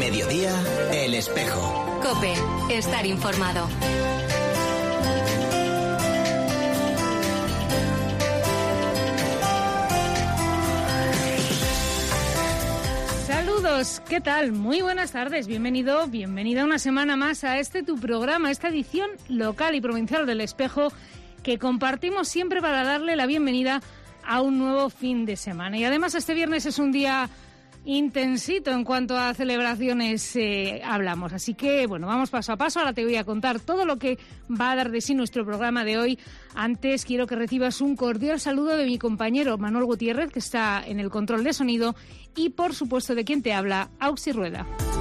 mediodía, El Espejo. COPE, estar informado. Saludos, ¿qué tal? Muy buenas tardes, bienvenida una semana más a tu programa, esta edición local y provincial del Espejo que compartimos siempre para darle la bienvenida a un nuevo fin de semana. Y además este viernes es un día intensito en cuanto a celebraciones hablamos. Así que, bueno, vamos paso a paso. Ahora te voy a contar todo lo que va a dar de sí nuestro programa de hoy. Antes quiero que recibas un cordial saludo de mi compañero Manuel Gutiérrez, que está en el control de sonido, y por supuesto de quien te habla, Auxi Rueda.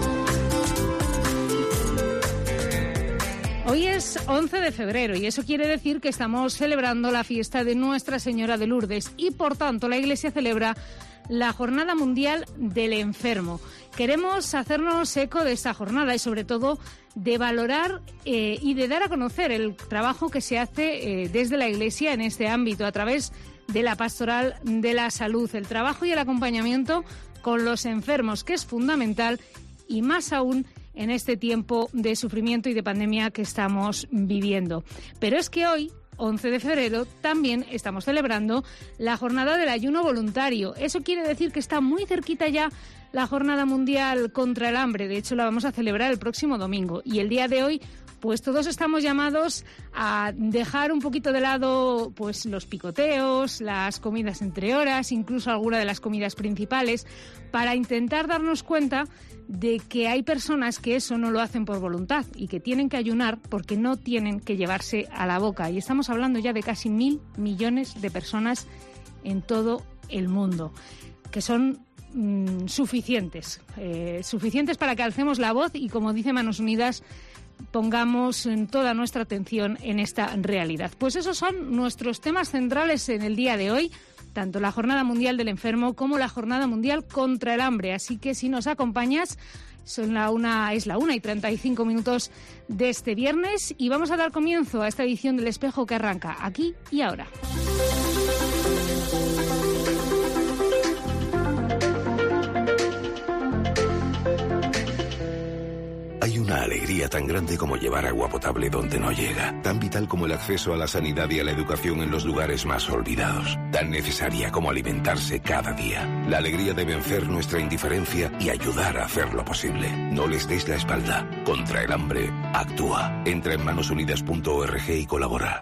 Hoy es 11 de febrero y eso quiere decir que estamos celebrando la fiesta de Nuestra Señora de Lourdes y, por tanto, la Iglesia celebra la Jornada Mundial del Enfermo. Queremos hacernos eco de esta jornada y, sobre todo, de valorar y de dar a conocer el trabajo que se hace desde la Iglesia en este ámbito a través de la Pastoral de la Salud, el trabajo y el acompañamiento con los enfermos, que es fundamental y más aún en este tiempo de sufrimiento y de pandemia que estamos viviendo. Pero es que hoy, 11 de febrero, también estamos celebrando la Jornada del Ayuno Voluntario. Eso quiere decir que está muy cerquita ya la Jornada Mundial contra el Hambre. De hecho, la vamos a celebrar el próximo domingo. Y el día de hoy, pues todos estamos llamados a dejar un poquito de lado pues los picoteos, las comidas entre horas, incluso alguna de las comidas principales, para intentar darnos cuenta de que hay personas que eso no lo hacen por voluntad y que tienen que ayunar porque no tienen que llevarse a la boca. Y estamos hablando ya de casi 1.000 millones de personas en todo el mundo, que son suficientes para que alcemos la voz y, como dice Manos Unidas, pongamos toda nuestra atención en esta realidad. Pues esos son nuestros temas centrales en el día de hoy, tanto la Jornada Mundial del Enfermo como la Jornada Mundial contra el Hambre. Así que si nos acompañas, es la 1:35 de este viernes y vamos a dar comienzo a esta edición del Espejo que arranca aquí y ahora. Hay una alegría tan grande como llevar agua potable donde no llega, tan vital como el acceso a la sanidad y a la educación en los lugares más olvidados, tan necesaria como alimentarse cada día. La alegría de vencer nuestra indiferencia y ayudar a hacerlo posible. No les des la espalda. Contra el hambre, actúa. Entra en manosunidas.org y colabora.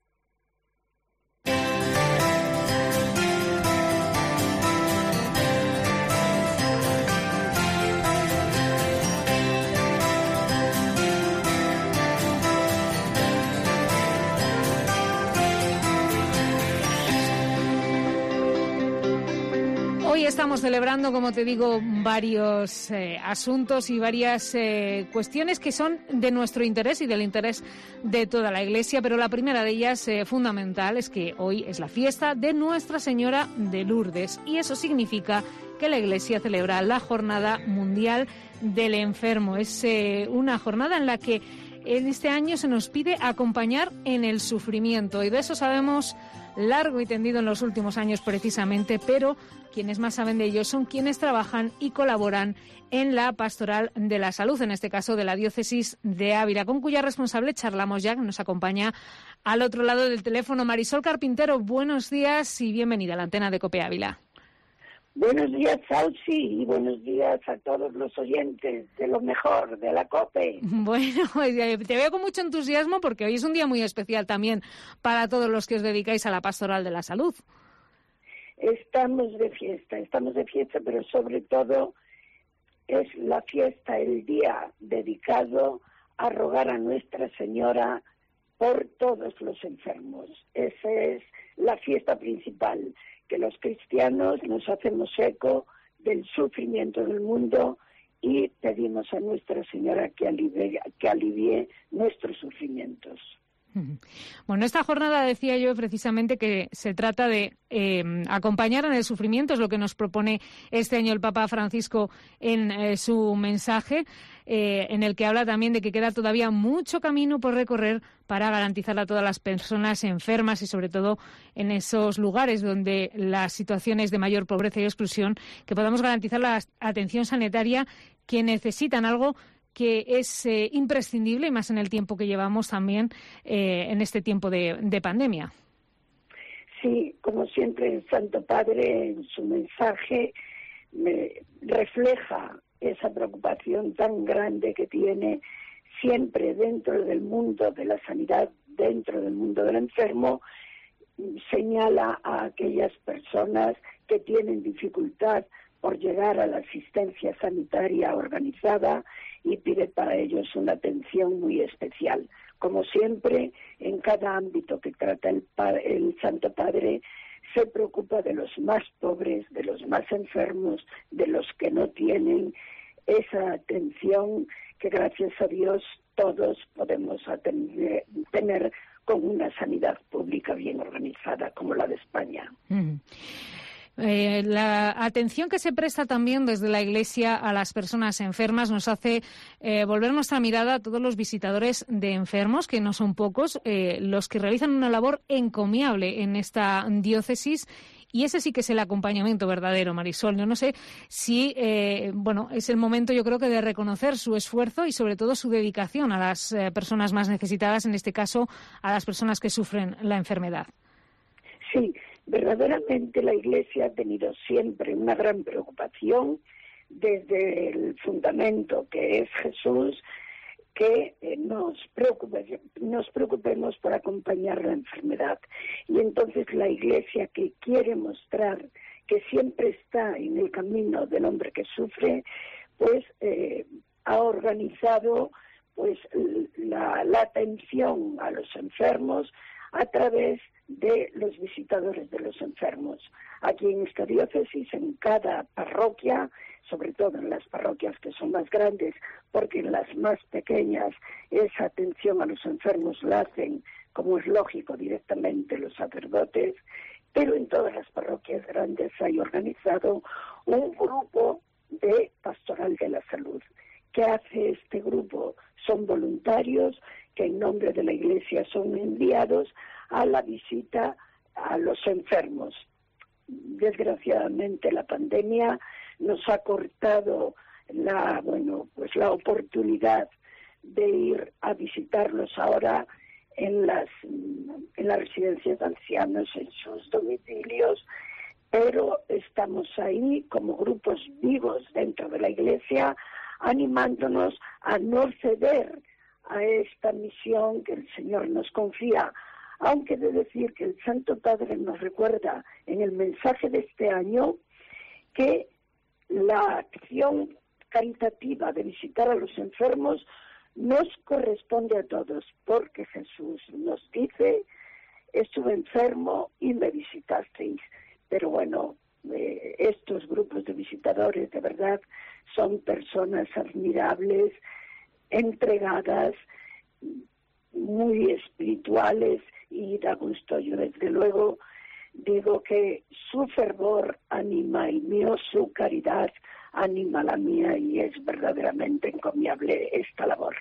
Hoy estamos celebrando, como te digo, varios asuntos y varias cuestiones que son de nuestro interés y del interés de toda la Iglesia, pero la primera de ellas, fundamental, es que hoy es la fiesta de Nuestra Señora de Lourdes y eso significa que la Iglesia celebra la Jornada Mundial del Enfermo. Es una jornada en la que en este año se nos pide acompañar en el sufrimiento y de eso sabemos largo y tendido en los últimos años precisamente, pero quienes más saben de ello son quienes trabajan y colaboran en la Pastoral de la Salud, en este caso de la Diócesis de Ávila, con cuya responsable charlamos ya, que nos acompaña al otro lado del teléfono. Marisol Carpintero, buenos días y bienvenida a la antena de COPE Ávila. Buenos días, Auxi, y buenos días a todos los oyentes de lo mejor, de la COPE. Bueno, te veo con mucho entusiasmo porque hoy es un día muy especial también para todos los que os dedicáis a la Pastoral de la Salud. Estamos de fiesta, pero sobre todo es la fiesta, el día dedicado a rogar a Nuestra Señora por todos los enfermos. Esa es la fiesta principal, que los cristianos nos hacemos eco del sufrimiento del mundo y pedimos a Nuestra Señora que alivie nuestros sufrimientos. Bueno, esta jornada decía yo precisamente que se trata de acompañar en el sufrimiento, es lo que nos propone este año el Papa Francisco en su mensaje, en el que habla también de que queda todavía mucho camino por recorrer para garantizar a todas las personas enfermas y sobre todo en esos lugares donde las situaciones de mayor pobreza y exclusión, que podamos garantizar la atención sanitaria que necesitan, algo que es imprescindible, y más en el tiempo que llevamos también en este tiempo de pandemia. Sí, como siempre el Santo Padre en su mensaje refleja esa preocupación tan grande que tiene siempre dentro del mundo de la sanidad, dentro del mundo del enfermo. Señala a aquellas personas que tienen dificultad por llegar a la asistencia sanitaria organizada y pide para ellos una atención muy especial. Como siempre, en cada ámbito que trata el Santo Padre, se preocupa de los más pobres, de los más enfermos, de los que no tienen esa atención que, gracias a Dios, todos podemos tener con una sanidad pública bien organizada como la de España. La atención que se presta también desde la Iglesia a las personas enfermas nos hace volver nuestra mirada a todos los visitadores de enfermos, que no son pocos, los que realizan una labor encomiable en esta diócesis. Y ese sí que es el acompañamiento verdadero, Marisol. Yo no sé si, es el momento, yo creo, que de reconocer su esfuerzo y sobre todo su dedicación a las personas más necesitadas, en este caso a las personas que sufren la enfermedad. Sí, verdaderamente la Iglesia ha tenido siempre una gran preocupación desde el fundamento que es Jesús, que nos preocupemos por acompañar la enfermedad. Y entonces la Iglesia, que quiere mostrar que siempre está en el camino del hombre que sufre, pues ha organizado pues la atención a los enfermos a través de los visitadores de los enfermos. Aquí en esta diócesis, en cada parroquia, sobre todo en las parroquias que son más grandes, porque en las más pequeñas esa atención a los enfermos la hacen, como es lógico, directamente los sacerdotes, pero en todas las parroquias grandes hay organizado un grupo de pastoral de la salud. ¿Qué hace este grupo? Son voluntarios que en nombre de la Iglesia son enviados a la visita a los enfermos. Desgraciadamente la pandemia nos ha cortado la oportunidad de ir a visitarlos ahora en las residencias de ancianos, en sus domicilios, pero estamos ahí como grupos vivos dentro de la Iglesia, animándonos a no ceder a esta misión que el Señor nos confía, aunque he de decir que el Santo Padre nos recuerda en el mensaje de este año que la acción caritativa de visitar a los enfermos nos corresponde a todos, porque Jesús nos dice: estuve enfermo y me visitasteis. Pero bueno, estos grupos de visitadores de verdad son personas admirables, entregadas, muy espirituales, y da gusto. Yo desde luego digo que su fervor anima el mío, su caridad anima la mía, y es verdaderamente encomiable esta labor.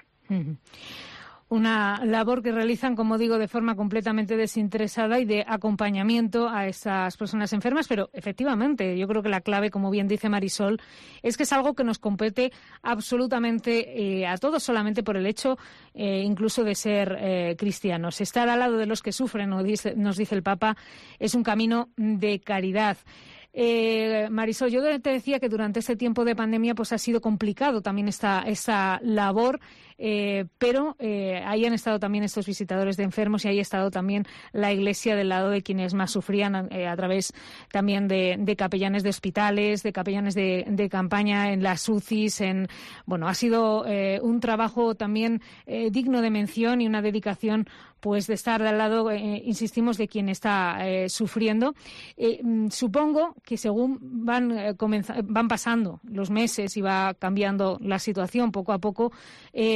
Una labor que realizan, como digo, de forma completamente desinteresada y de acompañamiento a esas personas enfermas, pero efectivamente yo creo que la clave, como bien dice Marisol, es que es algo que nos compete absolutamente a todos, solamente por el hecho incluso de ser cristianos. Estar al lado de los que sufren, nos dice el Papa, es un camino de caridad. Marisol, yo te decía que durante este tiempo de pandemia pues ha sido complicado también esta labor, pero ahí han estado también estos visitadores de enfermos y ahí ha estado también la Iglesia del lado de quienes más sufrían, a través también de capellanes de hospitales, de capellanes de campaña en las UCIs. Ha sido un trabajo también digno de mención y una dedicación pues de estar al lado, insistimos, de quien está sufriendo. Supongo que según van pasando los meses y va cambiando la situación poco a poco,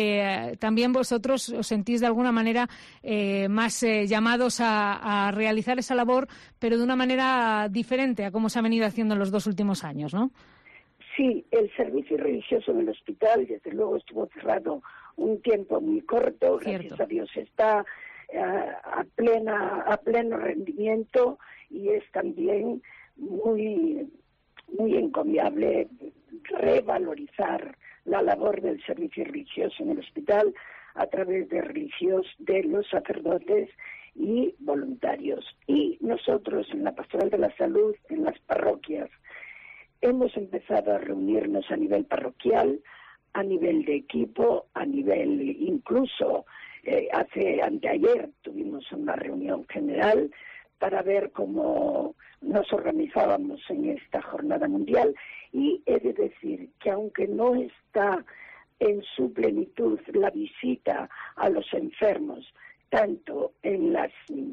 también vosotros os sentís de alguna manera más llamados a realizar esa labor, pero de una manera diferente a cómo se ha venido haciendo en los 2 últimos años, ¿no? Sí, el servicio religioso en el hospital, desde luego, estuvo cerrado un tiempo muy corto. Cierto. Gracias a Dios está a pleno rendimiento, y es también muy encomiable revalorizar la labor del servicio religioso en el hospital a través de los sacerdotes y voluntarios. Y nosotros en la Pastoral de la Salud, en las parroquias, hemos empezado a reunirnos a nivel parroquial, a nivel de equipo, a nivel incluso anteayer tuvimos una reunión general para ver cómo nos organizábamos en esta jornada mundial, y he de decir que aunque no está en su plenitud la visita a los enfermos, tanto en las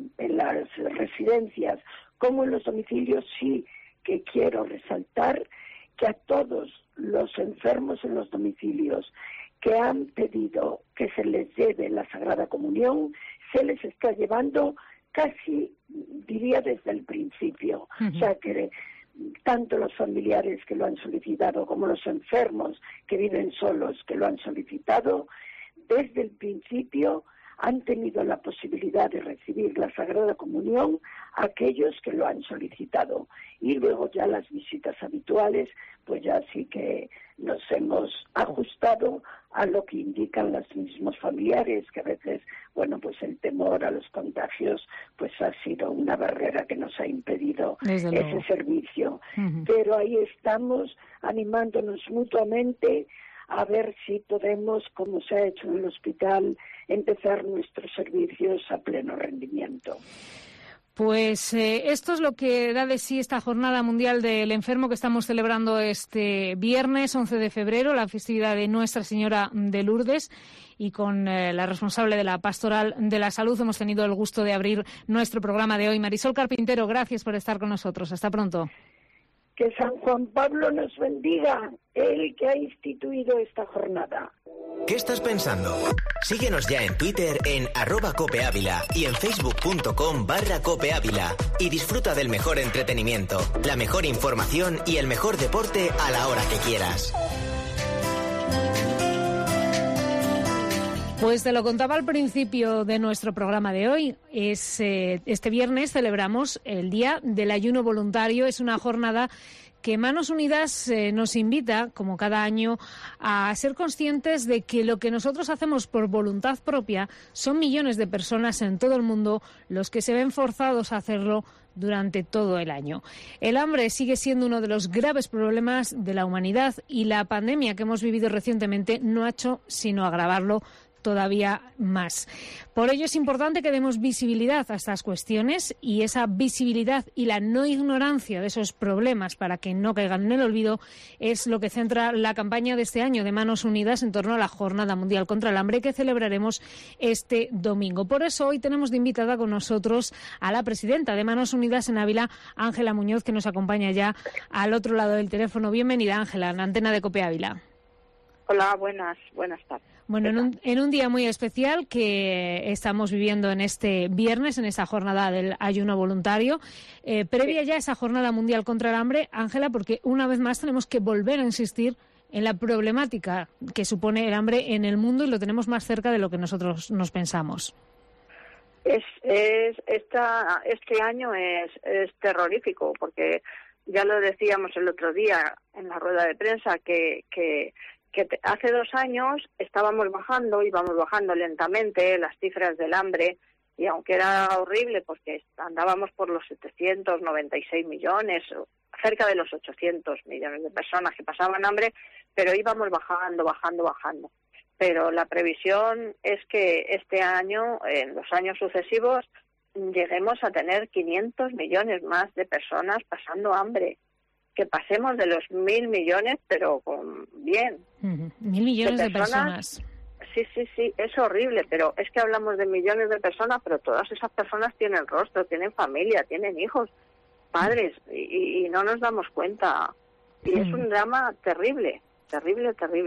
residencias como en los domicilios, sí que quiero resaltar que a todos los enfermos en los domicilios que han pedido que se les lleve la Sagrada Comunión, se les está llevando casi, diría, desde el principio. O sea que tanto los familiares que lo han solicitado como los enfermos que viven solos que lo han solicitado, desde el principio han tenido la posibilidad de recibir la Sagrada Comunión aquellos que lo han solicitado. Y luego ya las visitas habituales, pues ya sí que nos hemos ajustado a lo que indican los mismos familiares, que a veces, bueno, pues el temor a los contagios pues ha sido una barrera que nos ha impedido ese servicio. Pero ahí estamos animándonos mutuamente a ver si podemos, como se ha hecho en el hospital, empezar nuestros servicios a pleno rendimiento. Pues esto es lo que da de sí esta Jornada Mundial del Enfermo que estamos celebrando este viernes 11 de febrero, la festividad de Nuestra Señora de Lourdes, y con la responsable de la Pastoral de la Salud hemos tenido el gusto de abrir nuestro programa de hoy. Marisol Carpintero, gracias por estar con nosotros. Hasta pronto. Que San Juan Pablo nos bendiga, el que ha instituido esta jornada. ¿Qué estás pensando? Síguenos ya en Twitter en @copeávila y en facebook.com/copeávila y disfruta del mejor entretenimiento, la mejor información y el mejor deporte a la hora que quieras. Pues te lo contaba al principio de nuestro programa de hoy. Este viernes celebramos el Día del Ayuno Voluntario. Es una jornada que Manos Unidas nos invita, como cada año, a ser conscientes de que lo que nosotros hacemos por voluntad propia son millones de personas en todo el mundo los que se ven forzados a hacerlo durante todo el año. El hambre sigue siendo uno de los graves problemas de la humanidad, y la pandemia que hemos vivido recientemente no ha hecho sino agravarlo todavía más. Por ello es importante que demos visibilidad a estas cuestiones, y esa visibilidad y la no ignorancia de esos problemas para que no caigan en el olvido es lo que centra la campaña de este año de Manos Unidas en torno a la Jornada Mundial contra el Hambre que celebraremos este domingo. Por eso hoy tenemos de invitada con nosotros a la presidenta de Manos Unidas en Ávila, Ángela Muñoz, que nos acompaña ya al otro lado del teléfono. Bienvenida, Ángela, en la antena de COPE Ávila. Hola, buenas tardes. Bueno, en un día muy especial que estamos viviendo en este viernes, en esta jornada del ayuno voluntario, previa ya a esa Jornada Mundial contra el Hambre, Ángela, porque una vez más tenemos que volver a insistir en la problemática que supone el hambre en el mundo, y lo tenemos más cerca de lo que nosotros nos pensamos. Este año es terrorífico, porque ya lo decíamos el otro día en la rueda de prensa que hace 2 años íbamos bajando lentamente las cifras del hambre, y aunque era horrible porque andábamos por los 796 millones, cerca de los 800 millones de personas que pasaban hambre, pero íbamos bajando. Pero la previsión es que este año, en los años sucesivos, lleguemos a tener 500 millones más de personas pasando hambre. Que pasemos de los 1.000 millones, pero con bien. 1.000 millones de personas. Sí, es horrible, pero es que hablamos de millones de personas, pero todas esas personas tienen rostro, tienen familia, tienen hijos, padres, y no nos damos cuenta. Y es un drama terrible.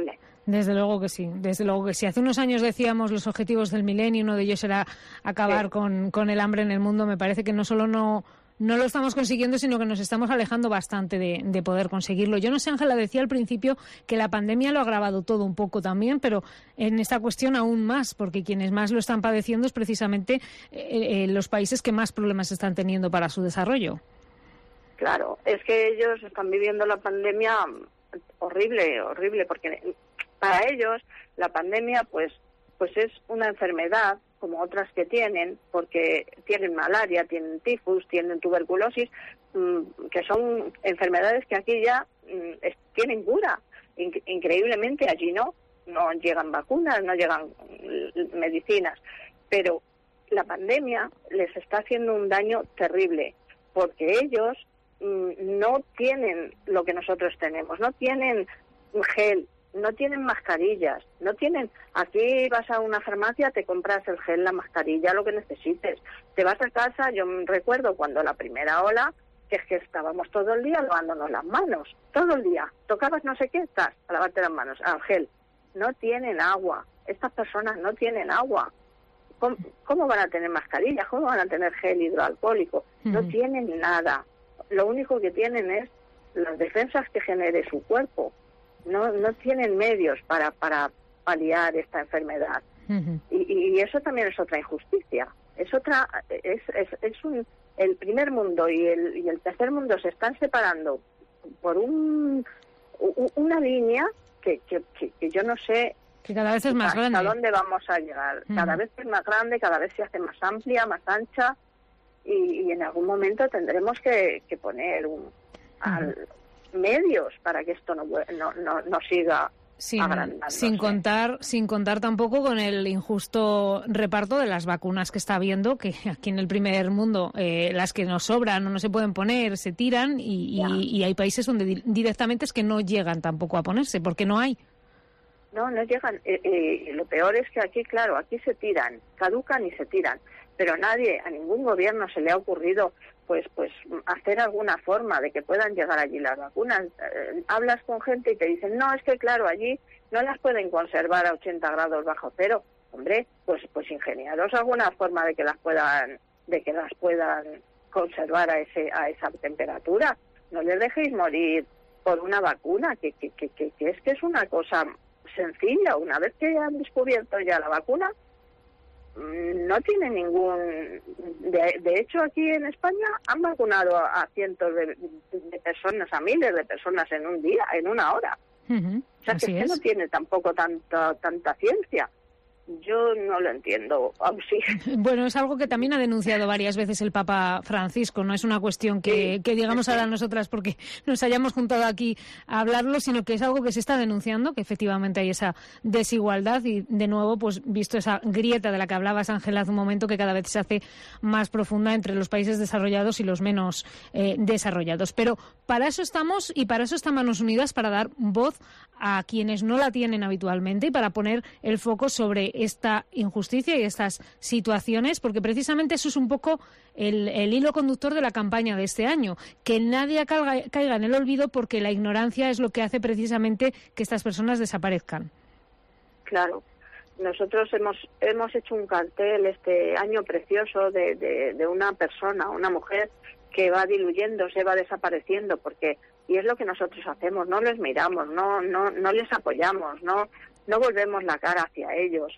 Desde luego que sí, desde luego que sí. Hace unos años decíamos los objetivos del milenio, uno de ellos era acabar con el hambre en el mundo. Me parece que no solo no lo estamos consiguiendo, sino que nos estamos alejando bastante de poder conseguirlo. Yo no sé, Ángela, decía al principio que la pandemia lo ha agravado todo un poco también, pero en esta cuestión aún más, porque quienes más lo están padeciendo es precisamente los países que más problemas están teniendo para su desarrollo. Claro, es que ellos están viviendo la pandemia horrible, porque para ellos la pandemia pues es una enfermedad como otras que tienen, porque tienen malaria, tienen tifus, tienen tuberculosis, que son enfermedades que aquí ya tienen cura. Increíblemente allí no llegan vacunas, no llegan medicinas, pero la pandemia les está haciendo un daño terrible, porque ellos no tienen lo que nosotros tenemos, no tienen gel, no tienen mascarillas, no tienen... Aquí vas a una farmacia, te compras el gel, la mascarilla, lo que necesites. Te vas a casa, yo recuerdo cuando la primera ola, que es que estábamos todo el día lavándonos las manos, todo el día. Tocabas no sé qué, estás a lavarte las manos, al gel. No tienen agua, estas personas no tienen agua. ¿Cómo van a tener mascarillas? ¿Cómo van a tener gel hidroalcohólico? No tienen nada. Lo único que tienen es las defensas que genere su cuerpo. No tienen medios para paliar esta enfermedad. Y eso también es otra injusticia. El primer mundo y el tercer mundo se están separando por una línea que yo no sé que cada vez es más grande. ¿Hasta dónde vamos a llegar? Cada vez es más grande, cada vez se hace más amplia, más ancha, y en algún momento tendremos que poner medios para que esto no siga agrandándose. Sin contar tampoco con el injusto reparto de las vacunas que está habiendo, que aquí en el primer mundo las que nos sobran o no se pueden poner se tiran y hay países donde directamente es que no llegan tampoco a ponerse porque no hay. No llegan. Lo peor es que aquí, claro, aquí se tiran, caducan y se tiran, pero a ningún gobierno se le ha ocurrido pues hacer alguna forma de que puedan llegar allí las vacunas. Hablas con gente y te dicen, no, es que claro, allí no las pueden conservar a 80 grados bajo cero. Hombre, pues ingeniaros alguna forma de que las puedan conservar a esa temperatura. No les dejéis morir por una vacuna, que es una cosa sencilla. Una vez que han descubierto ya la vacuna, no tiene ningún... De hecho, aquí en España han vacunado a cientos de personas, a miles de personas en un día, en una hora. O sea, que no tiene tampoco tanta ciencia. Yo no lo entiendo, aún sí. Bueno, es algo que también ha denunciado varias veces el Papa Francisco. No es una cuestión que digamos ahora nosotras porque nos hayamos juntado aquí a hablarlo, sino que es algo que se está denunciando, que efectivamente hay esa desigualdad y, de nuevo, pues visto esa grieta de la que hablabas, Ángela, hace un momento, que cada vez se hace más profunda entre los países desarrollados y los menos desarrollados. Pero para eso estamos y para eso están Manos Unidas, para dar voz a quienes no la tienen habitualmente y para poner el foco sobre esta injusticia y estas situaciones, porque precisamente eso es un poco el hilo conductor de la campaña de este año, que nadie caiga en el olvido, porque la ignorancia es lo que hace precisamente que estas personas desaparezcan. Claro. Nosotros hemos hecho un cartel este año precioso de una persona, una mujer que va diluyéndose, va desapareciendo, y es lo que nosotros hacemos, no les miramos, no les apoyamos, no volvemos la cara hacia ellos.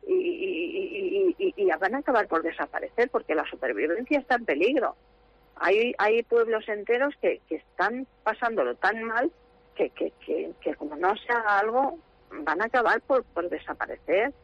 Y van a acabar por desaparecer porque la supervivencia está en peligro. Hay pueblos enteros que están pasándolo tan mal que como no se haga algo van a acabar por desaparecer.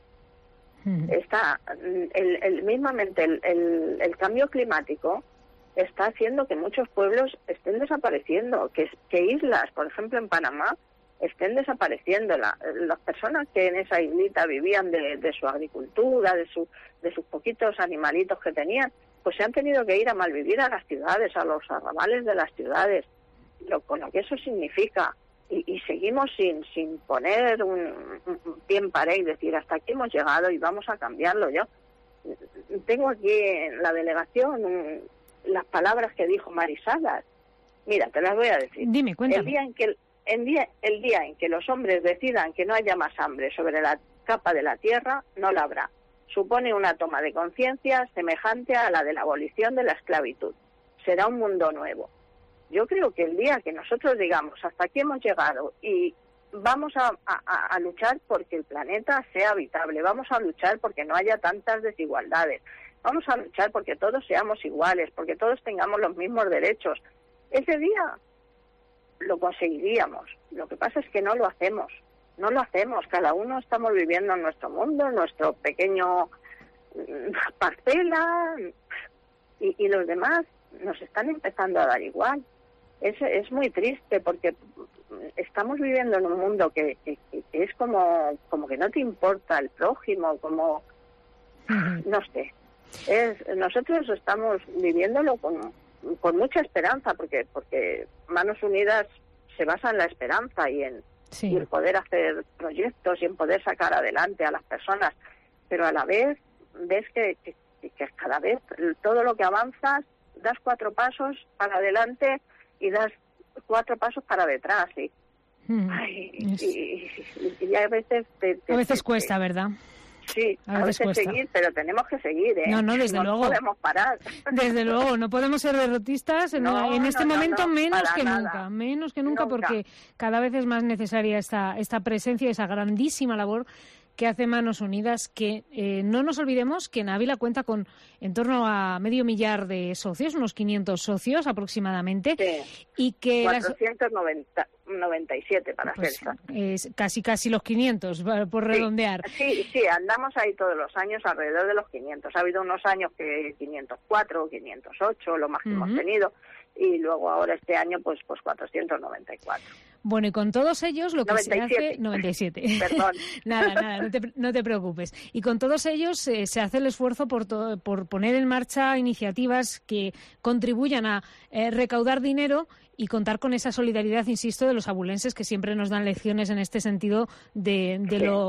Mismamente el cambio climático está haciendo que muchos pueblos estén desapareciendo, que islas, por ejemplo en Panamá, estén desapareciendo. Las personas que en esa islita vivían de su agricultura, de sus poquitos animalitos que tenían, pues se han tenido que ir a malvivir a las ciudades, a los arrabales de las ciudades, con lo que eso significa. Y seguimos sin poner un pie en pared y decir, hasta aquí hemos llegado y vamos a cambiarlo. Yo tengo aquí en la delegación las palabras que dijo Mari Salas. Mira, te las voy a decir. Dime, cuéntame. el día en que los hombres decidan que no haya más hambre sobre la capa de la tierra, no la habrá. Supone una toma de conciencia semejante a la de la abolición de la esclavitud. Será un mundo nuevo. Yo creo que el día que nosotros digamos hasta aquí hemos llegado y vamos a luchar porque el planeta sea habitable, vamos a luchar porque no haya tantas desigualdades, vamos a luchar porque todos seamos iguales, porque todos tengamos los mismos derechos, ese día lo conseguiríamos. Lo que pasa es que no lo hacemos, cada uno estamos viviendo en nuestro mundo, en nuestro pequeño parcela, y los demás nos están empezando a dar igual. Es muy triste porque estamos viviendo en un mundo que es como que no te importa el prójimo, como no sé. Nosotros estamos viviéndolo con mucha esperanza porque Manos Unidas se basa en la esperanza y en poder hacer proyectos y en poder sacar adelante a las personas, pero a la vez ves que cada vez todo lo que avanzas das 4 pasos para adelante y das 4 pasos para detrás, y a veces cuesta, ¿verdad? Sí, a veces cuesta seguir, pero tenemos que seguir, ¿eh? No, desde luego. No podemos parar. Desde luego, no podemos ser derrotistas en este momento, menos que nunca, porque cada vez es más necesaria esta presencia, esa grandísima labor que hace Manos Unidas, que no nos olvidemos que en Ávila cuenta con en torno a 500.000 de socios, unos 500 socios aproximadamente, y que 497 para ser es casi los 500, por redondear. Sí, andamos ahí todos los años alrededor de los 500. Ha habido unos años que 504, 508, lo más que hemos tenido, y luego ahora este año pues 494. Bueno, y con todos ellos lo que 97. se hace... 97. Perdón. Nada, no te preocupes. Y con todos ellos se hace el esfuerzo por poner en marcha iniciativas que contribuyan a recaudar dinero y contar con esa solidaridad, insisto, de los abulenses, que siempre nos dan lecciones en este sentido de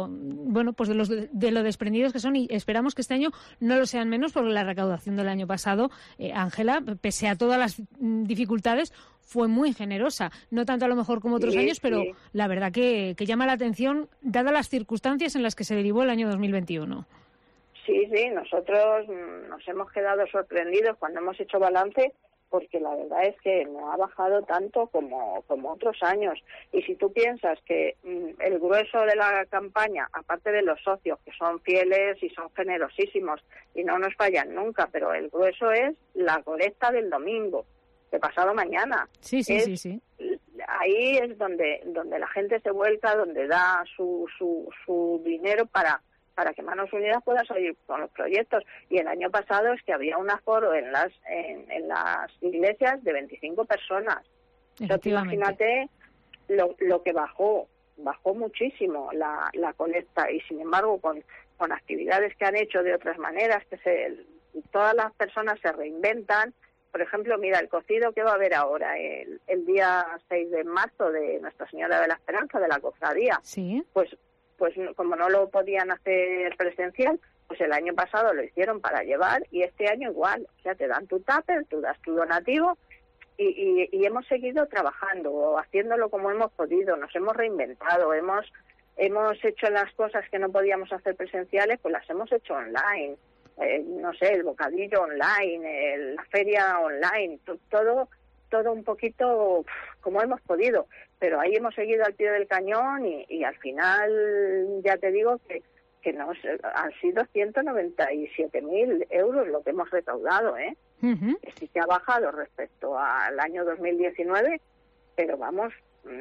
lo desprendidos que son, y esperamos que este año no lo sean menos, porque la recaudación del año pasado, Ángela, pese a todas las dificultades, fue muy generosa. No tanto a lo mejor como otros años, pero la verdad que llama la atención, dadas las circunstancias en las que se derivó el año 2021. Sí, nosotros nos hemos quedado sorprendidos cuando hemos hecho balance, porque la verdad es que no ha bajado tanto como otros años. Y si tú piensas que el grueso de la campaña, aparte de los socios, que son fieles y son generosísimos y no nos fallan nunca, pero el grueso es la colecta del domingo, de pasado mañana. Sí. Ahí es donde la gente se vuelca, donde da su dinero para que Manos Unidas pueda seguir con los proyectos. Y el año pasado es que había un aforo en las iglesias de 25 personas. Imagínate lo que bajó muchísimo la colecta, y sin embargo con actividades que han hecho de otras maneras, todas las personas se reinventan. Por ejemplo, mira, el cocido que va a haber ahora, el día 6 de marzo de Nuestra Señora de la Esperanza, de la cofradía, pues como no lo podían hacer presencial, pues el año pasado lo hicieron para llevar, y este año igual. O sea, te dan tu tupper, tú das tu donativo, y hemos seguido trabajando, haciéndolo como hemos podido, nos hemos reinventado, hemos hecho las cosas que no podíamos hacer presenciales, pues las hemos hecho online. No sé, el bocadillo online, la feria online, todo un poquito como hemos podido, pero ahí hemos seguido al pie del cañón, y al final ya te digo que han sido 197.000 euros lo que hemos recaudado, Sí que ha bajado respecto al año 2019, pero vamos,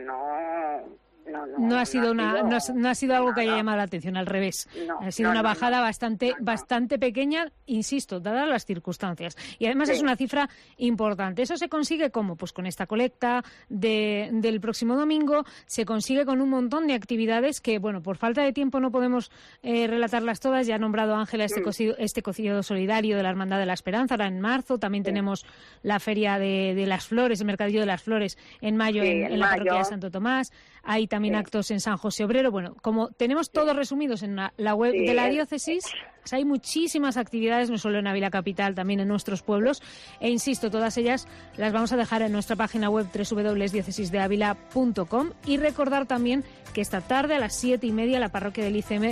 no ha sido algo que haya llamado la atención, al revés. Ha sido una bajada bastante pequeña, insisto, dadas las circunstancias. Y además es una cifra importante. ¿Eso se consigue cómo? Pues con esta colecta del próximo domingo, se consigue con un montón de actividades que, bueno, por falta de tiempo no podemos relatarlas todas. Ya ha nombrado Ángela este cocido solidario de la Hermandad de la Esperanza, ahora en marzo. También tenemos la Feria de las Flores, el Mercadillo de las Flores, en mayo en la parroquia de Santo Tomás. Hay también también actos en San José Obrero. Bueno, como tenemos todos resumidos en la web de la diócesis, pues hay muchísimas actividades, no solo en Ávila Capital, también en nuestros pueblos. E insisto, todas ellas las vamos a dejar en nuestra página web www.diocesisdeavila.com. Y recordar también que esta tarde a las 7:30 la parroquia del ICM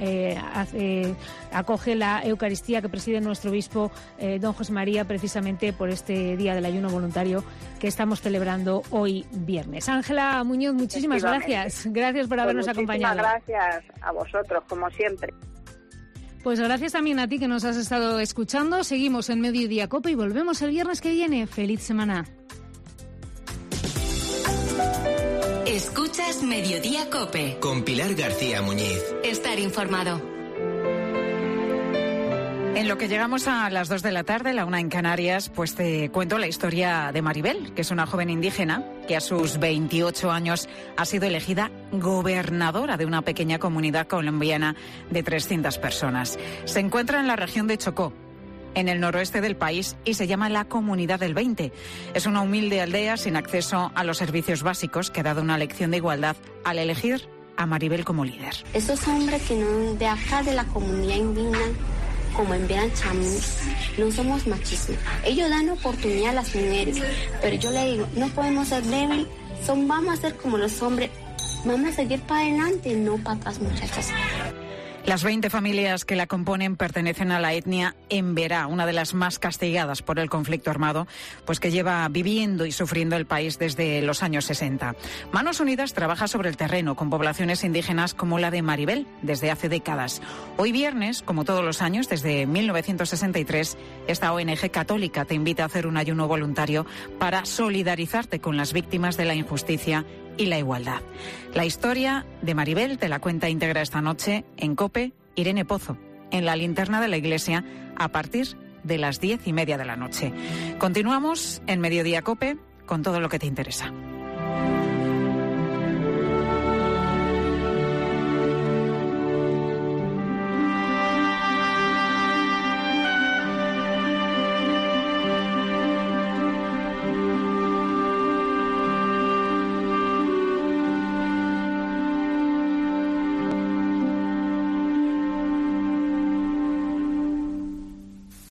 acoge la Eucaristía que preside nuestro obispo don José María, precisamente por este Día del Ayuno Voluntario que estamos celebrando hoy viernes. Ángela Muñoz, muchísimas gracias. Gracias por habernos acompañado. Gracias a vosotros, como siempre. Pues gracias también a ti que nos has estado escuchando. Seguimos en Mediodía Cope y volvemos el viernes que viene. ¡Feliz semana! Escuchas Mediodía Cope. Con Pilar García Muñiz. Estar informado. En lo que llegamos a las 2 de la tarde, la 1 en Canarias, pues te cuento la historia de Maribel, que es una joven indígena que a sus 28 años ha sido elegida gobernadora de una pequeña comunidad colombiana de 300 personas. Se encuentra en la región de Chocó, en el noroeste del país, y se llama la Comunidad del 20. Es una humilde aldea sin acceso a los servicios básicos que ha dado una lección de igualdad al elegir a Maribel como líder. Esos hombres que no de acá de la comunidad indígena, como en Biancham, no somos machismo. Ellos dan oportunidad a las mujeres, pero yo le digo, no podemos ser débiles, vamos a ser como los hombres, vamos a seguir para adelante, no para atrás, muchachas. Las 20 familias que la componen pertenecen a la etnia Emberá, una de las más castigadas por el conflicto armado, pues que lleva viviendo y sufriendo el país desde los años 60. Manos Unidas trabaja sobre el terreno con poblaciones indígenas como la de Maribel desde hace décadas. Hoy viernes, como todos los años, desde 1963, esta ONG católica te invita a hacer un ayuno voluntario para solidarizarte con las víctimas de la injusticia y la igualdad. La historia de Maribel te la cuenta íntegra esta noche en COPE Irene Pozo, en la linterna de la iglesia, a partir de las 10:30 de la noche. Continuamos en Mediodía COPE con todo lo que te interesa.